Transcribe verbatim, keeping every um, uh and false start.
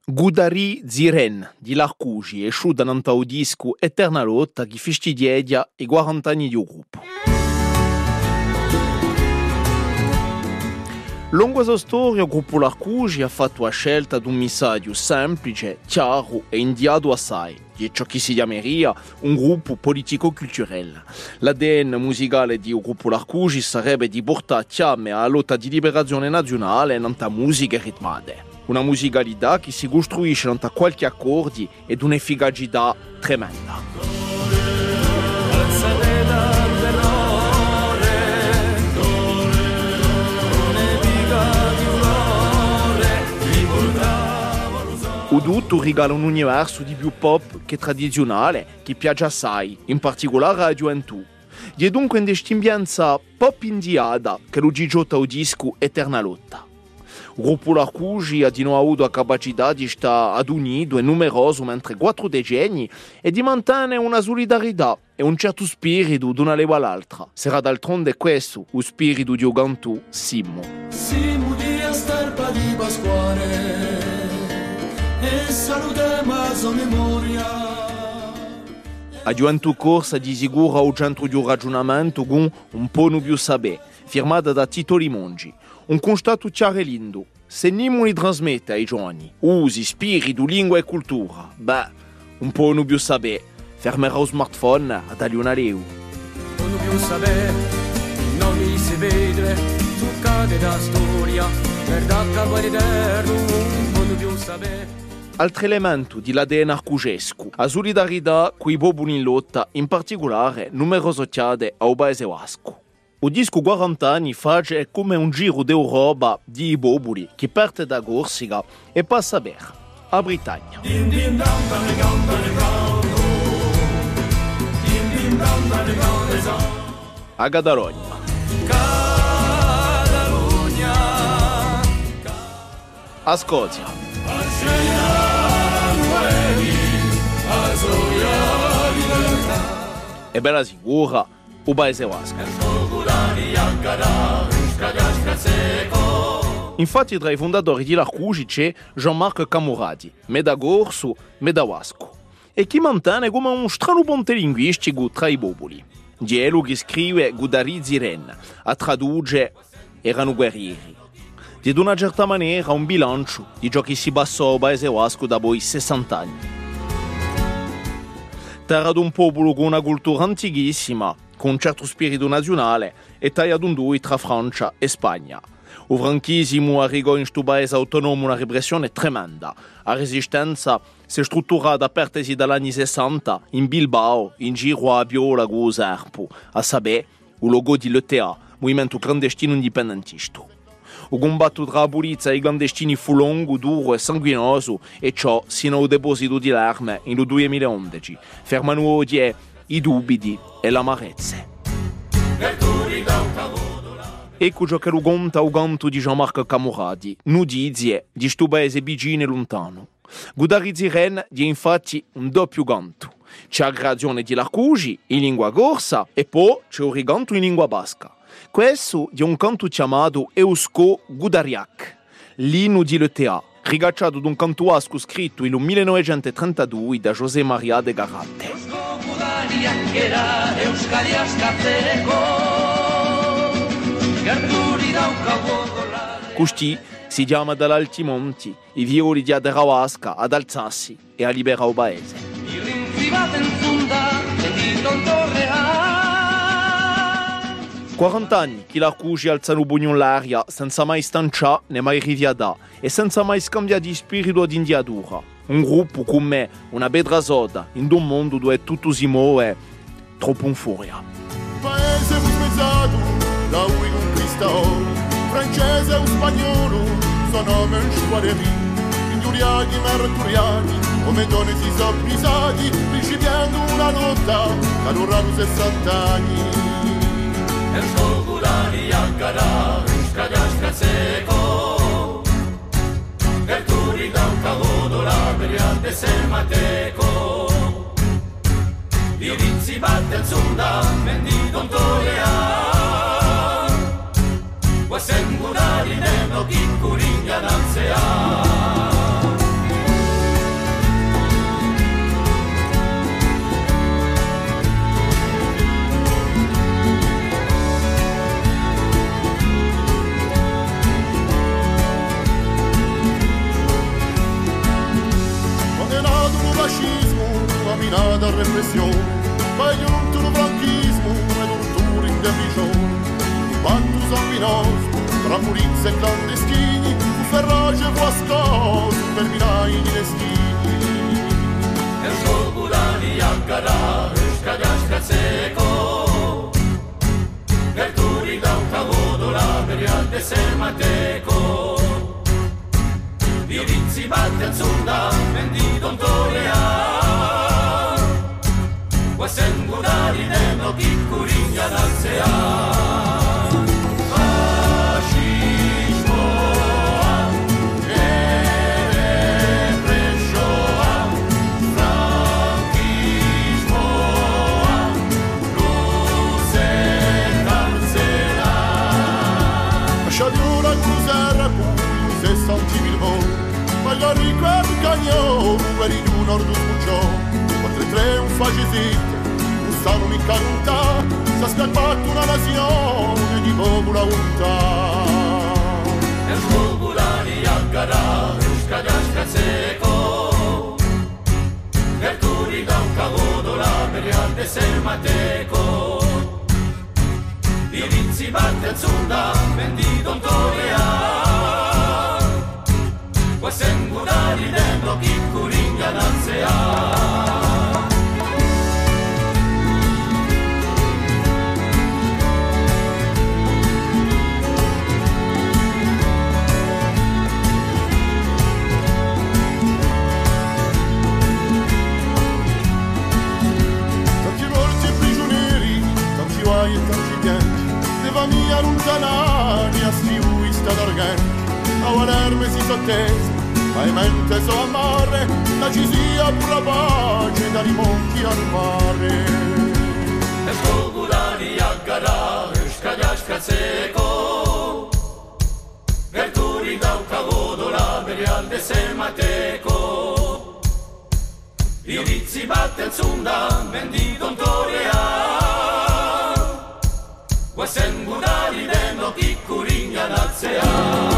Gudari Ziren di Larcugi, esciuta nanta o disco Eterna lotta che festidiedia i quaranta anni di un gruppo. Lungo la storia, il gruppo Larcugi ha fatto la scelta di un messaggio semplice, chiaro e indiato assai, di ciò che si chiameria un gruppo politico-culturale. L'A D N musicale di un gruppo Larcugi sarebbe di portare chiame alla lotta di liberazione nazionale nella musica ritmate. Una musicalità che si costruisce da qualche accordi ed un'efficacità tremenda. O tutto regala un universo di più pop che tradizionale, che piace assai, in particolare alla gioventù. E dunque in questa pop indiata che lo gigiota o disco Eterna lotta. Il gruppo Larcugi ha di nuovo avuto la capacità di stare ad unito e numeroso mentre quattro decenni e di mantenere una solidarietà e un certo spirito da una leva all'altra. Sarà d'altronde questo lo spirito di Ogantù Simo. Simo di Astarpa di Pasquale e salutiamo la sua memoria. A gioventù corsa di sicuro al centro di un ragionamento con un po' non più sapere, firmata da Tito Limongi. Un constato chiaro e lindo. Se non li trasmette ai giovani usi, spirito, lingua e cultura, beh, un po' non più sapere, fermerà lo smartphone a dargli una leu. Non più sapere, non mi si vede, tu cade da storia, per da capo eterno, non più sapere. Altro elemento dell'A D N arcugesco, la solidarietà con i popoli in lotta, in particolare numerose chiade al Paese Vasco. O disco quaranta anni fa è come un giro d'Europa di popoli che parte da Corsica e passa per a Britannia. A Catalogna. A Scozia. E bella sicura o Paese Vasco. Infatti tra i fondatori di Larcugi c'è Jean-Marc Camurati, me da Gorso, me da Vasco, e che mantiene come un strano ponte linguistico tra i popoli. Dielo che scrive Gudari Ziren, a traduce erano guerrieri. Di una certa maniera un bilancio di ciò che si passò al Paese Vasco dopo i sessanta anni. Terra di un popolo con una cultura antichissima, con un certo spirito nazionale e tagliato un due tra Francia e Spagna. Il franchismo arrivò in questo paese autonomo una repressione tremenda. La resistenza si è strutturata a partire dagli anni sessanta in Bilbao, in giro a Viola con Serpo, a sapere il logo di L T A, Movimento Clandestino Indipendentista. Il combatto tra la polizia e i clandestini fu lungo, duro e sanguinoso e ciò sino al deposito di armi nel duemilaundici, fermano oggi i dubiti e l'amarezze. Ecco ciò che lo conta il canto di Jean-Marc Camurati, notizie di sto paese vicino e lontano. Gudari Ziren di infatti un doppio canto. C'è la creazione di Larcugi in lingua corsa e poi c'è un ricanto in lingua basca. Questo è un canto chiamato Eusko Gudariak, l'inno di L T A, rigacciato da un canto vasco scritto nel millenovecentotrentadue da José María de Garate. Questi si chiama dall'Alti Monti, i violi di Aderavasca ad alzarsi e a liberare il paese. quaranta anni che Larcugi alzano il pugno all'aria senza mai stanciare né mai riviadà e senza mai scambiare di spirito di indiatura. Un gruppo come una pedra soda in un mondo dove tutto si muove troppo in furia. Paese fu spezzato da un conquistatori, francese o spagnolo, suo nome è un squadrì, ingiuriati, marturiati, come donne si sono pisati, principiando una lotta che durerà sessanta anni. Escogulani Ankara, Ruskaya Skazeko, Gerturi Daukagodola, Beriante Semateko, Dirizzi batte al Sunda, Mendi Dontorea, Wasengurari Neno Kinkuringa Nansea. nada repressione, vai giunto lo franchismo e tortura in derricione. Quanto sanguinoso, tra murizze e clandestini, fu ferrace e guascoso per minai di destini. E sciogurani a garare, scadiasca seco, Gerturi da un cavodo la perialde semateco. Vivinzi batte azzurda, mendi don torea, Guasen gudari dentro chi curigna nazea. Rico e Cagnò, veri di un ordo sbucciò, quattro tre un facesito, un sano mi caduta, s'ha scappato una nazione di popula unità. E sciogurani a garare, scadiasca seco, Gerturi da un cavodo la perialde semateco. Vivinzi batte azzurda, mendi don torea, Guasen gudari dentro chi curigna nazea. Tanti morti e prigionieri, tanti guai e tanti pianti, le famiglie allontanati a scrivui sta d'argenti, a guardarmi si sottese, ma in mente so amare, la ci sia pur la pace dai monti al mare. E sciogurani a garare, scadiasca seco, Gerturi da un cavodo la perialde semateco. Vivinzi batte azzurda, mendi don torea, Guasen gudari dentro chi curigna nazea.